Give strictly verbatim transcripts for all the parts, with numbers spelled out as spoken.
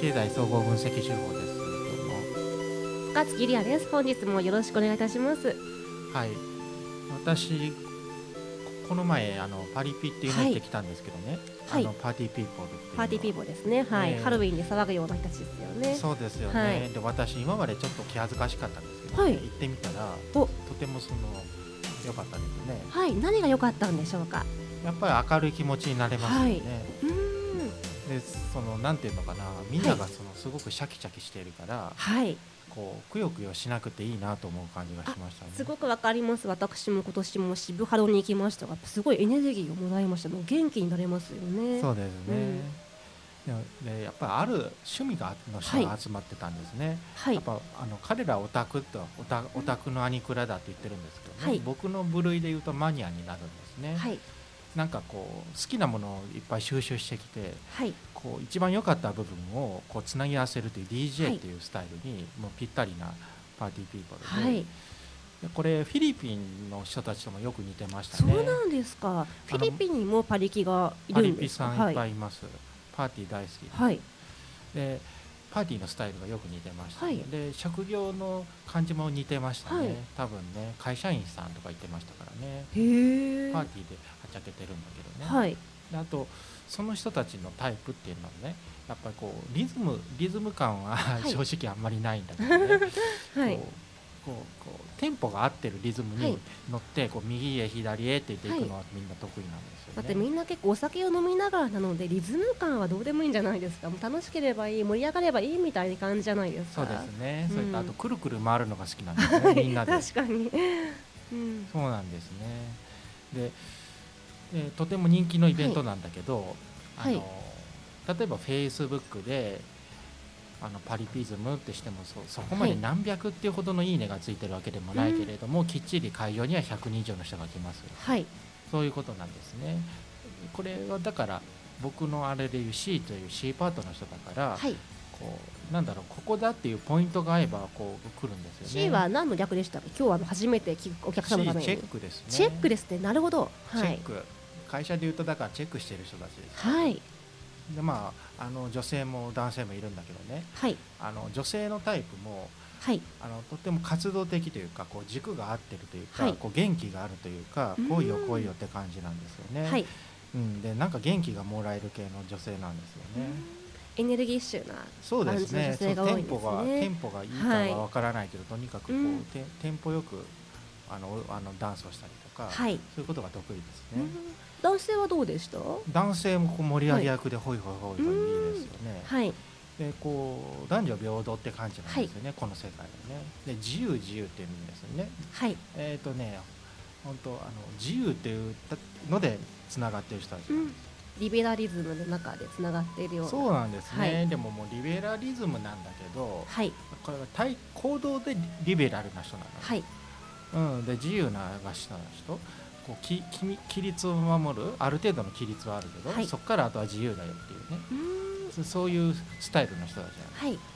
経済総合分析手法です。どうも。 深津リアです。本日もよろしくお願いいたします。 はい。私この前あのパリピっていうの行ってきたんですけどね。 はい、 あのパーティーピーポールっていうのはパーティーピーポーですね。はい、 えーハロウィンで騒ぐような人たちですよね。 そうですよね。 はい、 で私今までちょっと気恥ずかしかったんですけど、 はい、 ね、行ってみたらお、 とてもその良かったですね。 はい、何が良かったんでしょうか。 やっぱり明るい気持ちになれますよね。 はい、うーん、 でそのなんていうのかな、みんながそのすごくシャキシャキしているから、 はい、 こうくよくよしなくていいなと思う感じがしましたね。 すごくわかります。私も今年も渋ハロに行きましたが、すごいエネルギーをもらいました。もう元気になれますよね。 そうですね。うん、でやっぱりある趣味がの人が集まってたんですね。はい、やっぱあの彼らオタクとオタオタクのアニクラだって言ってるんですけどね、はい、僕の部類で言うとマニアになるんですね。はい、なんかこう好きなものをいっぱい収集してきて、はい、こう一番良かった部分をこうつなぎ合わせるという ディージェー っていうスタイルにもうぴったりなパーティーピーポールで、はい、これフィリピンの人たちともよく似てましたね。 そうなんですか。フィリピンにもパリピがいるんですか。 パリピさんいっぱいいます。はい、パーティー大好きで、はい、でパーティーのスタイルがよく似てました、ね。はい、で職業の感じも似てましたね。はい、多分ね会社員さんとか言ってましたからね。へー、パーティーではっちゃけてるんだけどね。はい、であとその人たちのタイプっていうのはね、やっぱりこうリズムリズム感は、はい、正直あんまりないんだけどね。はい、こうこうこうテンポが合ってるリズムに乗って、はい、こう右へ左へって言っていくのはみんな得意なんですよね。 だってみんな結構お酒を飲みながらなのでリズム感はどうでもいいんじゃないですか。もう楽しければいい、盛り上がればいいみたいな感じじゃないですか。 そうですね、うん、それとあとくるくる回るのが好きなんですねみんなで。 確かに、うん、 そうなんですね。ででとても人気のイベントなんだけど、はい、あの例えばフェイスブックであのパリピズムってしても そ, そこまで何百っていうほどのいいねがついてるわけでもないけれども、はい、きっちり会場にはひゃくにん以上の人が来ます、はい、そういうことなんですね。これはだから僕のあれでいう C という C パートの人だから、はい、こうなんだろう、ここだっていうポイントが合えばこう来るんですよね。 C は何の略でしたか。今日は初めて聞くお客様のために C チェックですね。 チェックですね。なるほど、 はい、チェック、会社でいうとだからチェックしている人たちです、 はい、 でまあ、あの女性も男性もいるんだけどね、はい、あの女性のタイプも、はい、あのとても活動的というかこう軸が合ってるというか、はい、こう元気があるというか、来いよ来いよって感じなんですよね。はい、うん、でなんか元気がもらえる系の女性なんですよね。 エネルギッシュなそうですね。 女性が多いですね。 テンポがテンポがいいかはわからないけど、はい、とにかくこう、うん、テ, テンポよくあのあのダンスをしたりとか、はい、そういうことが得意ですね。うん、 男性はどうでした。 男性もこう盛り上げ役でホイホイホイホイいいですよね。はい、でこう男女平等って感じなんですよね、はい、この世界はね。で自由自由っていうんですよね。はい、えっ、ー、とね本当あの自由っていうのでつながっている人たちなんです、 うん、リベラリズムの中でつながっているような。 そうなんですね、はい、でももうリベラリズムなんだけど、はい、これは対行動でリベラルな人なの、はい、うん、で自由な人な人、こうきき規律を守る、ある程度の規律はあるけど、はい、そこからあとは自由だよっていうね、うーん、そういうスタイルの人たちなんです、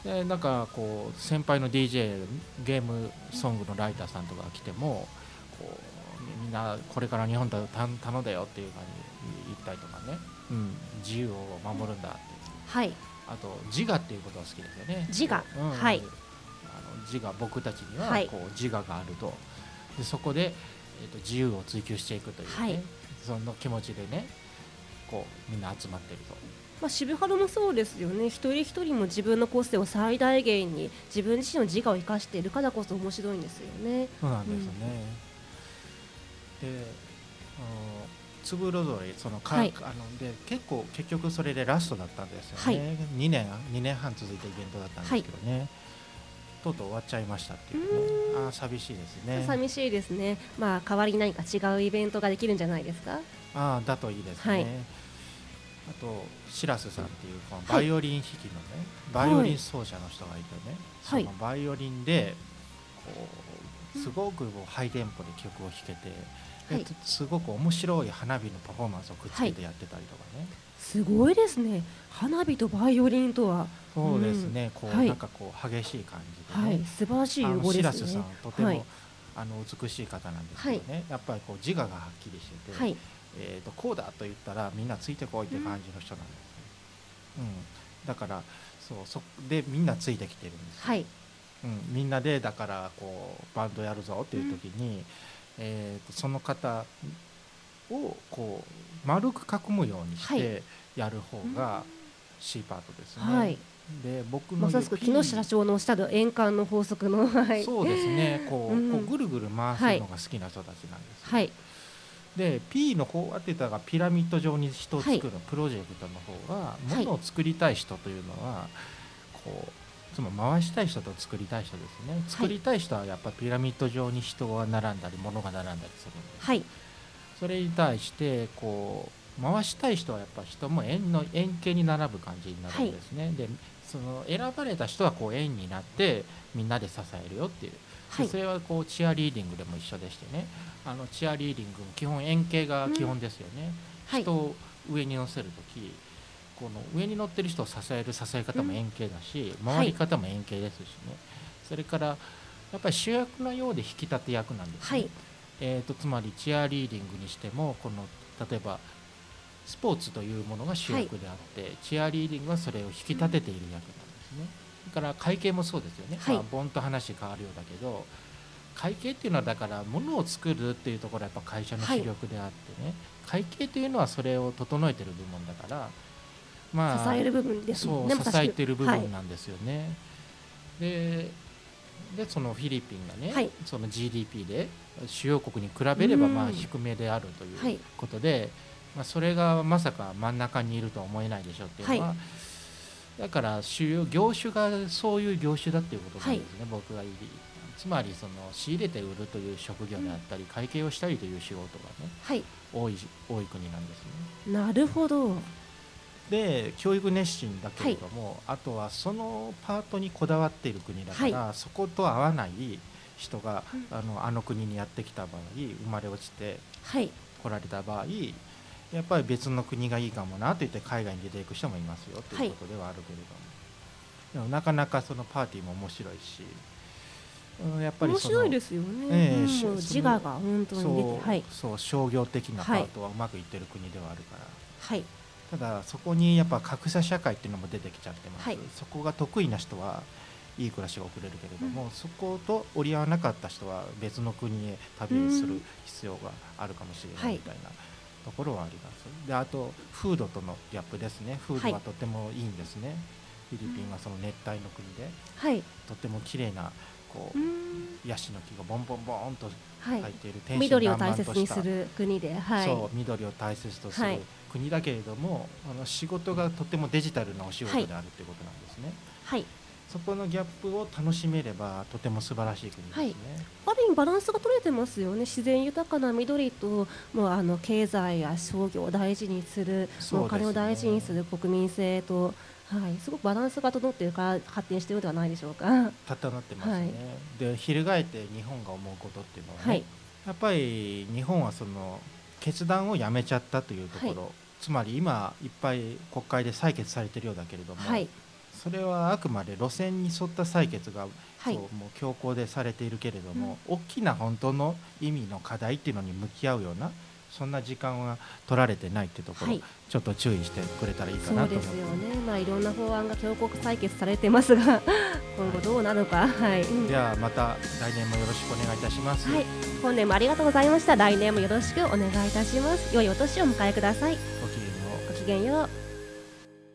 はい、でなんかこう先輩の ディージェー ゲームソングのライターさんとかが来てもこうみんなこれから日本だ頼んだよっていう感じで言ったりとかね、うん、自由を守るんだっていう、はい、あと自我っていうことが好きですよね。 自我、うん、はい、 あの自我、僕たちにはこう自我があると、でそこでえー、と自由を追求していくというね、はい、その気持ちでねこうみんな集まっていると、 まあ、渋ハロもそうですよね。一人一人も自分の個性を最大限に自分自身の自我を生かしているからこそ面白いんですよね。 そうなんですよね、うん、でつぶろぞいそのか、はい、あので結構結局それでラストだったんですよね、はい、にねんにねんはん続いたイベントだったんですけどね、はい、とうとう終わっちゃいましたっていうね。あ、寂しいですね。 寂しいですね。まあ代わりに何か違うイベントができるんじゃないですか。 ああ、だといいですね、はい、あとシラスさんっていうこのバイオリン弾きのね、はい、バイオリン奏者の人がいてね、はい、そのバイオリンでこうすごくハイテンポで曲を弾けて、はい、すごく面白い花火のパフォーマンスをくっつけてやってたりとかね、はい、 すごいですね。花火とバイオリンとは。 そうですね、うん、こう、はい、なんかこう激しい感じでね、 はい、素晴らしい融合ですね。 シラスさんとても、はい、あの美しい方なんですけどね、はい、やっぱりこう自我がはっきりしてて、はい、えー、とこうだと言ったらみんなついてこいって感じの人なんですね、うん、 だからそうそでみんなついてきてるんですよ、 はいうん、みんなでだからこうバンドやるぞっていう時に、うんえー、とその方をこう丸く囲むようにしてやる方が C パートですね、 はい、 で僕のまさしく木下社長のおっしゃる円環の法則の、はい、 そうですねこう、うん、こうぐるぐる回すのが好きな人たちなんですよ、はい、で P の方はって言ったらピラミッド状に人を作るプロジェクトの方は、はい、ものを作りたい人というのはこうつまり回したい人と作りたい人ですね。作りたい人はやっぱりピラミッド状に人が並んだり物が並んだりするんです、はい、それに対してこう回したい人はやっぱり人も円の円形に並ぶ感じになるんですね、はい、でその選ばれた人はこう円になってみんなで支えるよっていう、はい、それはこうチアリーディングでも一緒でしてねあのチアリーディングも基本円形が基本ですよね、うん、人を上に乗せるときこの上に乗ってる人を支える支え方も円形だし、うん、回り方も円形ですしね、はい、それからやっぱり主役のようで引き立て役なんですね、はい、えー、とつまりチアリーディングにしてもこの例えばスポーツというものが主役であって、はい、チアリーディングはそれを引き立てている役なんですね。だから会計もそうですよね、はいまあ、ボンと話変わるようだけど会計っていうのはだから物を作るっていうところはやっぱ会社の主力であってね、はい、会計というのはそれを整えている部門だからまあ、 支える部分ですね。 そう支えている部分なんですよね、はい、で, でそのフィリピンがね、はい、その ジーディーピー で主要国に比べればまあ低めであるということで、はいまあ、それがまさか真ん中にいるとは思えないでしょっていうのは、はい、だから主要業種がそういう業種だっていうことなんですね、はい、僕が言いつまりその仕入れて売るという職業であったり、うん、会計をしたりという仕事がね、はい、多い多い国なんですね。 なるほど。 で教育熱心だけれども、はい、あとはそのパートにこだわっている国だから、はい、そこと合わない人が、うん、あの、あの国にやってきた場合生まれ落ちて来られた場合、はい、やっぱり別の国がいいかもなと言って海外に出ていく人もいますよということではあるけれども、はい、でもなかなかそのパーティーも面白いし、 うん、やっぱり面白いですよね、えーうん、自我が本当に出て、 はい、そう商業的なパートはうまくいってる国ではあるから、はいただそこにやっぱ格差社会っていうのも出てきちゃってます、はい、そこが得意な人はいい暮らしが送れるけれども、うん、そこと折り合わなかった人は別の国へ旅する必要があるかもしれないみたいなところはあります、はい、であと風土とのギャップですね。風土はとてもいいんですね、はい、フィリピンはその熱帯の国で、はい、とても綺麗なこうヤシの木がボンボンボンと生えている、 はい、緑を大切にする国で、はい、 そう緑を大切とする国だけれども、はい、あの仕事がとてもデジタルなお仕事であるということなんですね、はい、そこのギャップを楽しめればとても素晴らしい国ですね、はい、 ある意味バランスが取れてますよね。自然豊かな緑ともうあの経済や商業を大事にする、もうお金を大事にする国民性と、はい、すごくバランスが整っているから発展しているのではないでしょうか。 整ってますね、はい、で翻って日本が思うことっていうのはね、はい、やっぱり日本はその決断をやめちゃったというところ、はい、つまり今いっぱい国会で採決されているようだけれども、はい、それはあくまで路線に沿った採決が、はい、そうもう強行でされているけれども、うん、大きな本当の意味の課題っていうのに向き合うようなそんな時間は取られてないっていうところ、はい、ちょっと注意してくれたらいいかなと思って。 そうですよね、まあ、いろんな法案が強行採決されてますが今後どうなるか、はい、 ではまた来年もよろしくお願いいたします、はい、 本年もありがとうございました。来年もよろしくお願いいたします。良いお年をお迎えください。 ごきげんよう。 ごきげんよう。